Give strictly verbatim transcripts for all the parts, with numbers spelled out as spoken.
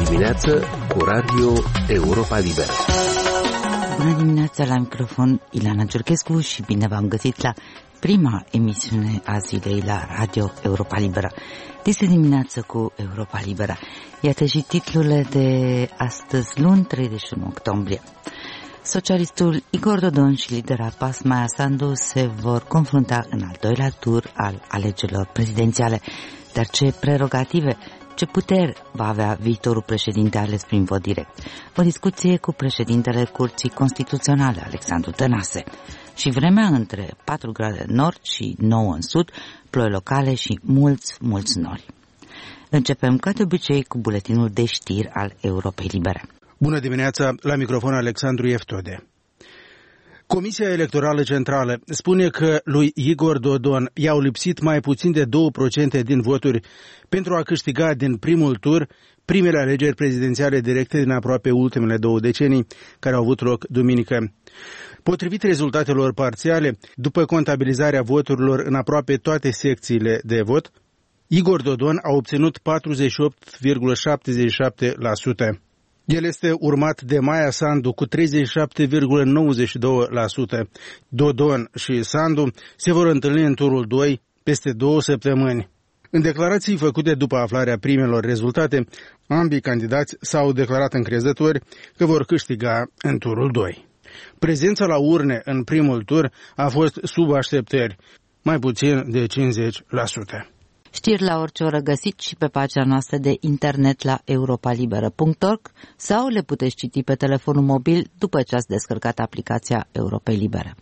dimineață cu Radio Europa Liberă. Bună dimineața, la microfon Ileana Giurchescu și bine v-am găsit la prima emisiune a zilei la Radio Europa Liberă. Este dimineață cu Europa Liberă. Iată și titlurile de astăzi, luni, treizeci și unu octombrie. Socialistul Igor Dodon și lidera P A S, Maia Sandu, se vor confrunta în al doilea tur al alegerilor prezidențiale. Dar ce prerogative, ce puteri va avea viitorul președinte ales prin vot direct? O discuție cu președintele Curții Constituționale, Alexandru Tănase. Și vremea între patru grade în nord și nouă în sud, ploi locale și mulți, mulți nori. Începem ca de obicei cu buletinul de știri al Europei Libere. Bună dimineața, la microfon Alexandru Ieftode. Comisia Electorală Centrală spune că lui Igor Dodon i-au lipsit mai puțin de două la sută din voturi pentru a câștiga din primul tur primele alegeri prezidențiale directe din aproape ultimele două decenii, care au avut loc duminică. Potrivit rezultatelor parțiale, după contabilizarea voturilor în aproape toate secțiile de vot, Igor Dodon a obținut patruzeci și opt virgulă șaptezeci și șapte la sută. El este urmat de Maia Sandu cu treizeci și șapte virgulă nouăzeci și doi la sută. Dodon și Sandu se vor întâlni în turul doi peste două săptămâni. În declarații făcute după aflarea primelor rezultate, ambii candidați s-au declarat încrezători că vor câștiga în turul doi. Prezența la urne în primul tur a fost sub așteptări, mai puțin de cincizeci la sută. Știri la orice oră găsiți și pe pagina noastră de internet la europa liberă punct org sau le puteți citi pe telefonul mobil după ce ați descărcat aplicația Europei Libere.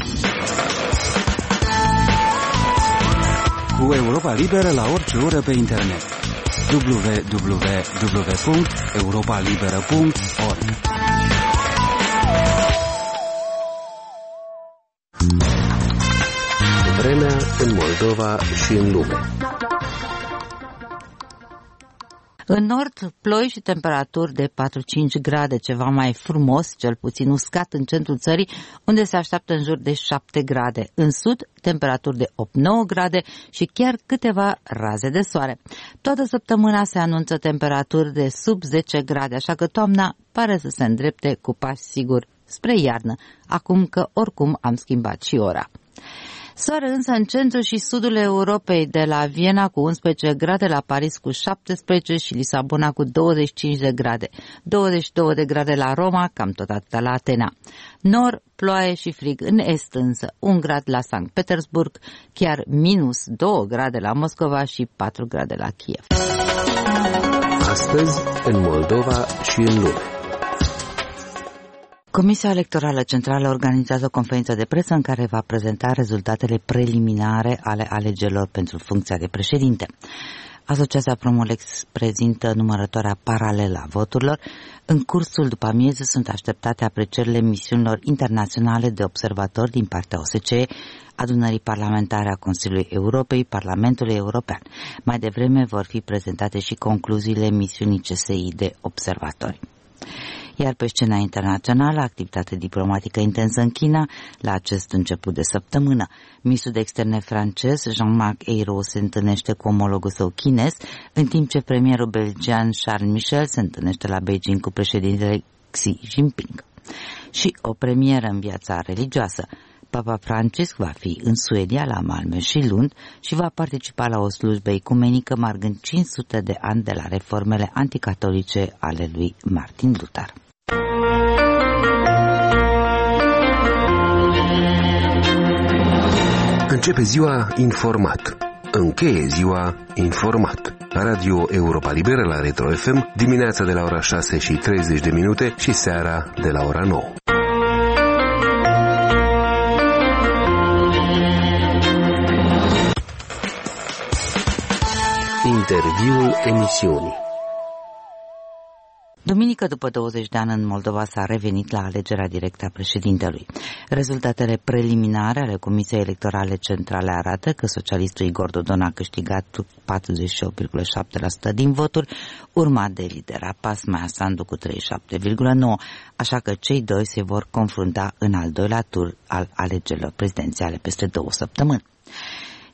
Cu Europa Liberă la orice oră pe internet. w w w punct europa liberă punct org. Vremea în Moldova și în lume. În nord, ploi și temperaturi de patru-cinci grade, ceva mai frumos, cel puțin uscat în centrul țării, unde se așteaptă în jur de șapte grade. În sud, temperaturi de opt-nouă grade și chiar câteva raze de soare. Toată săptămâna se anunță temperaturi de sub zece grade, așa că toamna pare să se îndrepte cu pași siguri spre iarnă, acum că oricum am schimbat și ora. Soare însă în centrul și sudul Europei, de la Viena cu unsprezece grade, la Paris cu șaptesprezece și Lisabona cu douăzeci și cinci de grade, douăzeci și două de grade la Roma, cam tot atâta la Atena. Nord, ploaie și frig, în est însă un grad la Sankt Petersburg, chiar minus două grade la Moscova și patru grade la Kiev. Astăzi, în Moldova și în lume. Comisia Electorală Centrală organizează o conferință de presă în care va prezenta rezultatele preliminare ale alegerilor pentru funcția de președinte. Asociația Promolex prezintă numărătoarea paralelă a voturilor. În cursul după amieză sunt așteptate aprecierile misiunilor internaționale de observatori din partea O S C E, adunării parlamentare a Consiliului Europei, Parlamentului European. Mai devreme vor fi prezentate și concluziile misiunii C S I de observatori. Iar pe scena internațională, activitate diplomatică intensă în China la acest început de săptămână. Ministrul de externe francez, Jean-Marc Ayrault, se întâlnește cu omologul său chinez, în timp ce premierul belgian Charles Michel se întâlnește la Beijing cu președintele Xi Jinping. Și o premieră în viața religioasă. Papa Francisc va fi în Suedia, la Malmö și Lund, și va participa la o slujbă ecumenică marcând cinci sute de ani de la reformele anticatolice ale lui Martin Luther. Începe ziua informat. Încheie ziua informat. Radio Europa Liberă la Retro F M, dimineața de la ora șase și treizeci de minute și seara de la ora nouă. Interviul emisiunii. Duminică, după douăzeci de ani, în Moldova s-a revenit la alegerea directă a președintelui. Rezultatele preliminare ale Comisiei Electorale Centrale arată că socialistul Igor Dodon a câștigat patruzeci și opt virgulă șapte la sută din voturi, urmat de lidera P A S, Maia Sandu, cu treizeci și șapte virgulă nouă la sută, așa că cei doi se vor confrunta în al doilea tur al alegerilor prezidențiale peste două săptămâni.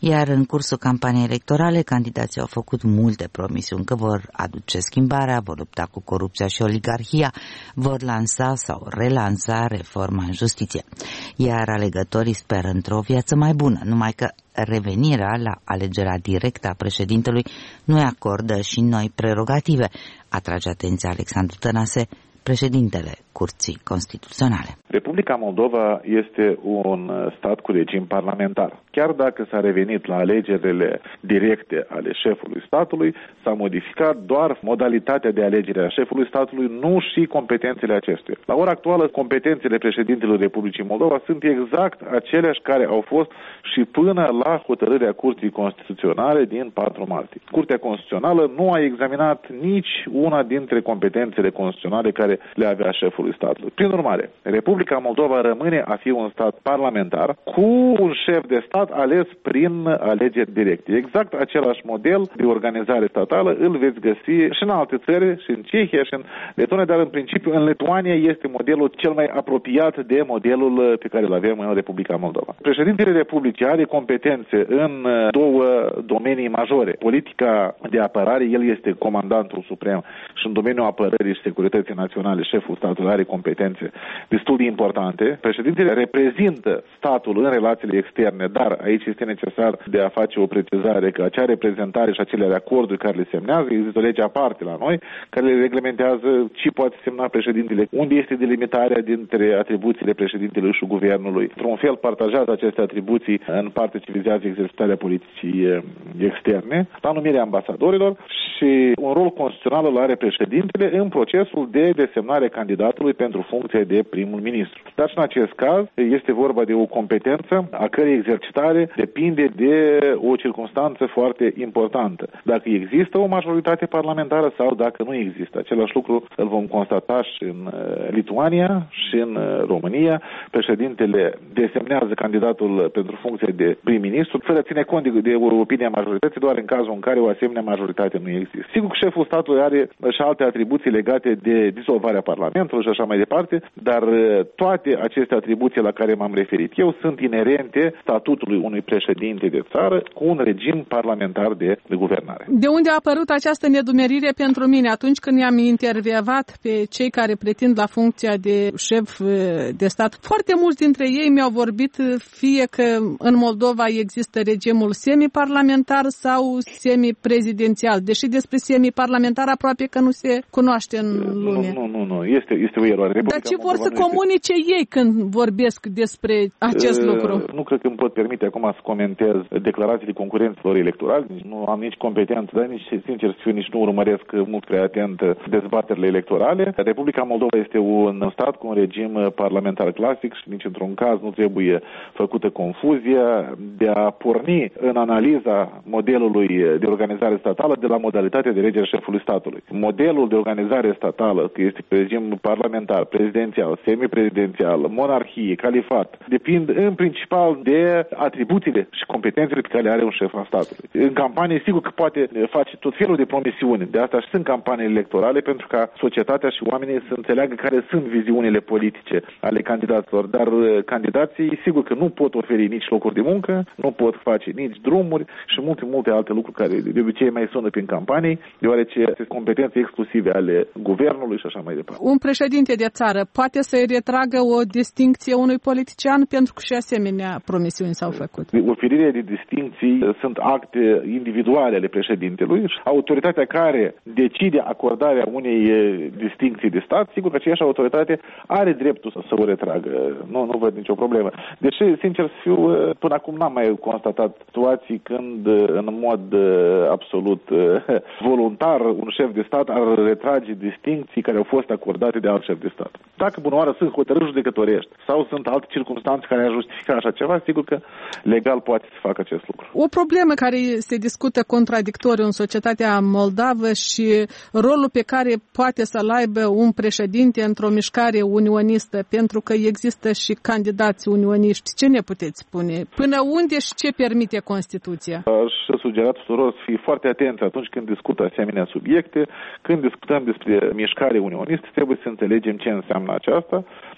Iar în cursul campaniei electorale, candidații au făcut multe promisiuni că vor aduce schimbarea, vor lupta cu corupția și oligarhia, vor lansa sau relansa reforma în justiție. Iar alegătorii speră într-o viață mai bună, numai că revenirea la alegerea directă a președintelui nu îi acordă și noi prerogative, atrage atenția Alexandru Tănase, președintele Curții Constituționale. Republica Moldova este un stat cu regim parlamentar. Chiar dacă s-a revenit la alegerile directe ale șefului statului, s-a modificat doar modalitatea de alegere a șefului statului, nu și competențele acestuia. La ora actuală, competențele președintelui Republicii Moldova sunt exact aceleași care au fost și până la hotărârea Curții Constituționale din patru martie. Curtea Constituțională nu a examinat nici una dintre competențele constituționale care le avea șeful statului. Prin urmare, Republica Moldova rămâne a fi un stat parlamentar cu un șef de stat ales prin alegeri directe. Exact același model de organizare statală îl veți găsi și în alte țări, și în Cehia, și în Letonia, dar în principiu în Lituania este modelul cel mai apropiat de modelul pe care îl avem în Republica Moldova. Președintele Republicii are competențe în două domenii majore. Politica de apărare, el este comandantul suprem și în domeniul apărării și securității naționale, șeful statului are competențe destul de importante. Președintele reprezintă statul în relațiile externe, dar aici este necesar de a face o precizare că acea reprezentare și acele acorduri care le semnează, există o lege aparte la noi, care le reglementează ce poate semna președintele, unde este delimitarea dintre atribuțiile președintelui și guvernului. Într-un fel partajează aceste atribuții în parte ce vizează exercitarea politicii externe, la numirea ambasadorilor și un rol constituțional îl are președintele în procesul de desemnare candidatului pentru funcție de primul ministru. Dar și în acest caz este vorba de o competență a cărei exercitare depinde de o circunstanță foarte importantă. Dacă există o majoritate parlamentară sau dacă nu există. Același lucru îl vom constata și în Lituania și în România. Președintele desemnează candidatul pentru funcție de prim-ministru fără ține cont de, de opinia majorității, doar în cazul în care o asemenea majoritate nu există. Sigur că șeful statului are și alte atribuții legate de dizolvarea Parlamentului și așa mai departe, dar toate aceste atribuții la care m-am referit eu sunt inerente statutului unui președinte de țară cu un regim parlamentar de, de guvernare. De unde a apărut această nedumerire pentru mine atunci când i-am intervievat pe cei care pretind la funcția de șef de stat? Foarte mulți dintre ei mi-au vorbit fie că în Moldova există regimul semi-parlamentar sau semi-prezidențial, deși despre semi-parlamentar aproape că nu se cunoaște în lume. Nu, nu, nu, este, este o eroare. Dar ce vor să comunice ei când vorbesc despre acest uh, lucru? Nu cred că îmi pot permite acum să comentez declarațiile concurenților electorali. Nu am nici competență, dar nici, sincer să fiu, nici nu urmăresc mult prea atent dezbaterile electorale. Republica Moldova este un stat cu un regim parlamentar clasic și nici într-un caz nu trebuie făcută confuzia de a porni în analiza modelului de organizare statală de la modalitatea de alegere șefului statului. Modelul de organizare statală, că este regim parlamentar, prezidențial, semiprezidențial, monarhie, califat, depind în principal de atribuțiile și competențele pe care le are un șef al statului. În campanie, sigur că poate face tot felul de promisiuni, de asta și sunt campanii electorale pentru ca societatea și oamenii să înțeleagă care sunt viziunile politice ale candidaților, dar candidații, sigur că nu pot oferi nici locuri de muncă, nu pot face nici drumuri și multe, multe alte lucruri care de obicei mai sună prin campanii, deoarece sunt competențe exclusive ale guvernului și așa mai departe. Un președinte de țară poate să-i retragă o distincție unui politician pentru că și asemenea promisiuni s-au făcut. Oferirea de distincții sunt acte individuale ale președintelui. Autoritatea care decide acordarea unei distincții de stat, sigur că aceeași autoritate are dreptul să o retragă. Nu, nu văd nicio problemă. Deși, sincer să fiu, până acum n-am mai constatat situații când în mod absolut voluntar un șef de stat ar retrage distincții care au fost acordate de alt șef de stat. Dacă bună oară sunt hotărâri judecătorești sau sunt alte circunstanțe care ar justifica așa ceva, sigur că legal poate să facă acest lucru. O problemă care se discută contradictoriu în societatea moldavă și rolul pe care poate să-l aibă un președinte într-o mișcare unionistă, pentru că există și candidați unioniști. Ce ne puteți spune? Până unde și ce permite Constituția? Aș sugera tuturor să fie foarte atenți atunci când discută asemenea subiecte. Când discutăm despre mișcare unionistă, trebuie să înțelegem ce înseamnă aceasta.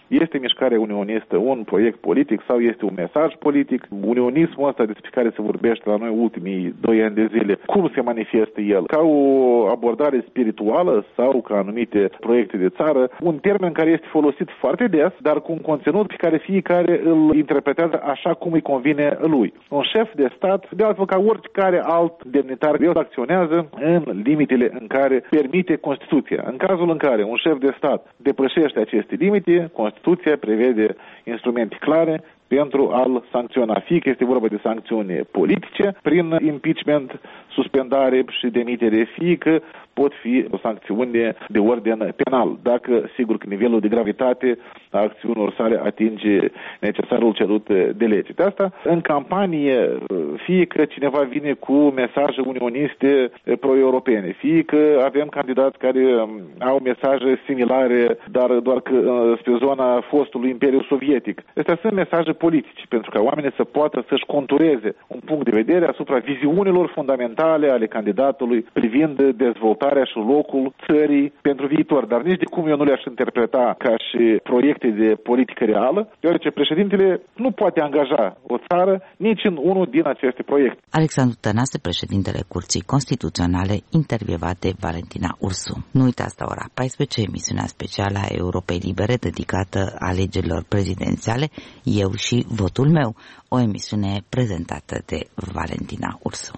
Este mișcarea unionistă un proiect politic sau este un mesaj politic? Unionismul ăsta despre care se vorbește la noi ultimii doi ani de zile, cum se manifestă el? Ca o abordare spirituală sau ca anumite proiecte de țară? Un termen care este folosit foarte des, dar cu un conținut pe care fiecare îl interpretează așa cum îi convine lui. Un șef de stat, de altfel ca oricare alt demnitar, el acționează în limitele în care permite Constituția. În cazul în care un șef de stat depășește aceste limite, Constituția prevede instrumente clare pentru a-l sancționa. Fie că este vorba de sancțiuni politice, prin impeachment, suspendare și demitere, fie că pot fi o sancțiune de ordin penal, dacă, sigur, că nivelul de gravitate a acțiunilor sale atinge necesarul cerut de lege. De asta, în campanie, fie că cineva vine cu mesaje unioniste pro-europene, fie că avem candidați care au mesaje similare, dar doar că spre zona fostului Imperiu Sovietic. Astea sunt mesaje politice, pentru ca oamenii să poată să-și contureze un punct de vedere asupra viziunilor fundamentale ale candidatului privind dezvoltarea și locul țării pentru viitor. Dar nici de cum eu nu le-aș interpreta ca și proiecte de politică reală, deoarece președintele nu poate angaja o țară nici în unul din aceste proiecte. Alexandru Tănase, președintele Curții Constituționale, intervievat de Valentina Ursu. Nu uitați, la ora paisprezece, emisiunea specială a Europei Libere dedicată alegerilor prezidențiale, Eu și votul meu, o emisiune prezentată de Valentina Ursu.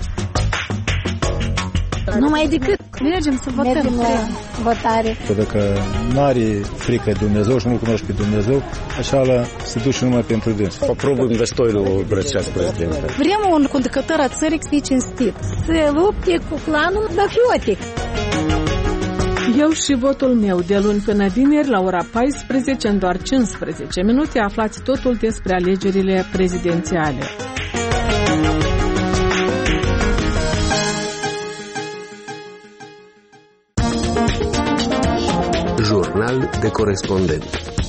Numai decât mergem să votăm. Mergem la votare. Dacă nu are frică de Dumnezeu și nu-L cunoști pe Dumnezeu, așa la se duce numai pentru dâns. Aprobăm достойного врача президента. Vrem un conducător a țării să fie cinstit, să lupte cu clanul mafiotic. Eu și votul meu, de luni până vineri, la ora paisprezece, în doar cincisprezece minute, aflați totul despre alegerile prezidențiale. Jurnal de corespondent.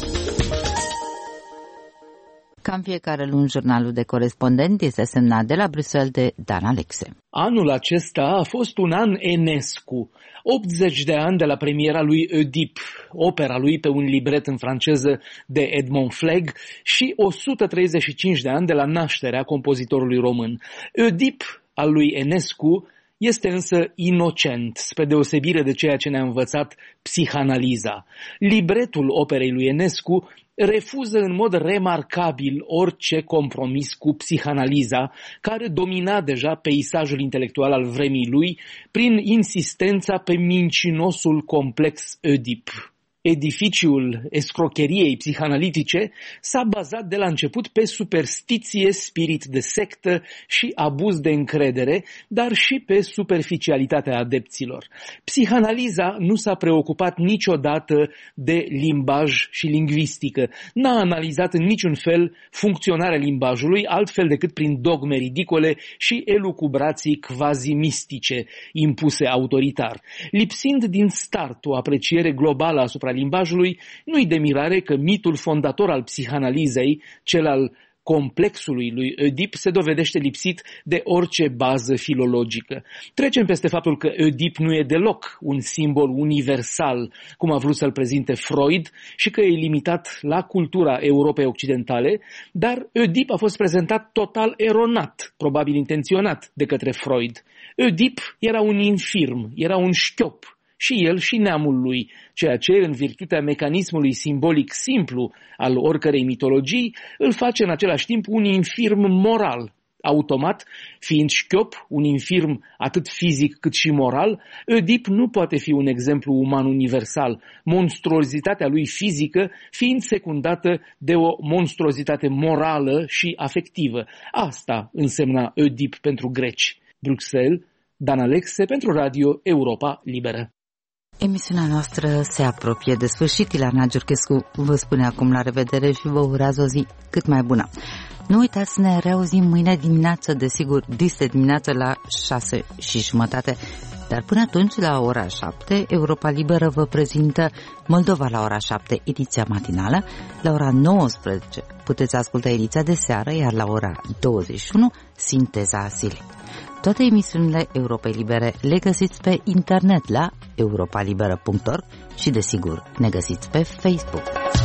Cam fiecare luni, jurnalul de corespondent este semnat de la Bruxelles de Dan Alexe. Anul acesta a fost un an Enescu, optzeci de ani de la premiera lui Oedipe, opera lui pe un libret în franceză de Edmond Fleg, și o sută treizeci și cinci de ani de la nașterea compozitorului român. Oedipe al lui Enescu este însă inocent, spre deosebire de ceea ce ne-a învățat psihanaliza. Libretul operei lui Enescu refuză în mod remarcabil orice compromis cu psihanaliza, care domina deja peisajul intelectual al vremii lui prin insistența pe mincinosul complex Oedipe. Edificiul escrocheriei psihanalitice s-a bazat de la început pe superstiție, spirit de sectă și abuz de încredere, dar și pe superficialitatea adepților. Psihanaliza nu s-a preocupat niciodată de limbaj și lingvistică, n-a analizat în niciun fel funcționarea limbajului, altfel decât prin dogme ridicole și elucubrații quasi-mistice impuse autoritar. Lipsind din start o apreciere globală asupra limbajului, nu-i de mirare că mitul fondator al psihanalizei, cel al complexului lui Oedipe, se dovedește lipsit de orice bază filologică. Trecem peste faptul că Oedipe nu e deloc un simbol universal, cum a vrut să-l prezinte Freud, și că e limitat la cultura Europei Occidentale, dar Oedipe a fost prezentat total eronat, probabil intenționat, de către Freud. Oedipe era un infirm, era un șchiop, și el și neamul lui, ceea ce, în virtutea mecanismului simbolic simplu al oricărei mitologii, îl face în același timp un infirm moral. Automat, fiind șchiop, un infirm atât fizic cât și moral, Oedipe nu poate fi un exemplu uman universal, monstruozitatea lui fizică fiind secundată de o monstruozitate morală și afectivă. Asta însemna Oedipe pentru greci. Bruxelles, Dan Alexe pentru Radio Europa Liberă. Emisiunea noastră se apropie de sfârșit. Ileana Giurchescu vă spune acum la revedere și vă urează o zi cât mai bună. Nu uitați să ne reauzim mâine dimineață, desigur, dis de dimineață la șase și jumătate. Dar până atunci, la ora șapte, Europa Liberă vă prezintă Moldova la ora șapte, ediția matinală. La ora nouăsprezece puteți asculta ediția de seară, iar la ora douăzeci și unu, sinteza zilei. Toate emisiunile Europei Libere le găsiți pe internet la europa liberă punct org și, desigur, ne găsiți pe Facebook.